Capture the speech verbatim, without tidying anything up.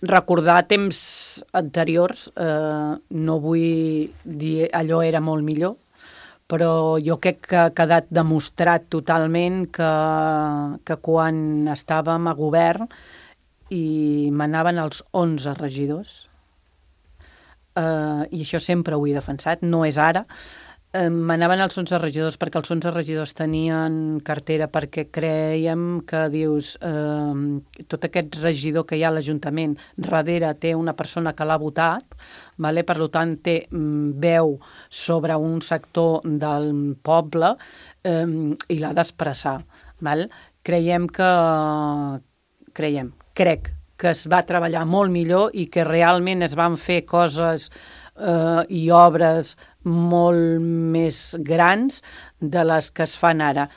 recordar temps anteriors, eh, no vull dir allò era molt millor, però jo crec que ha quedat demostrat totalment que, que quan estàvem a govern i manaven els onze regidors, eh, i això sempre ho he defensat, no és ara, eh, manaven els onze regidors perquè els onze regidors tenien cartera, perquè creiem que dius, eh, tot aquest regidor que hi ha a l'Ajuntament darrere té una persona que l'ha votat, vale? Per tant té mm, veu sobre un sector del poble eh, i l'ha d'expressar. Val? Creiem que... Creiem, crec que es va treballar molt millor i que realment es van fer coses eh, i obres molt més grans de les que es fan ara.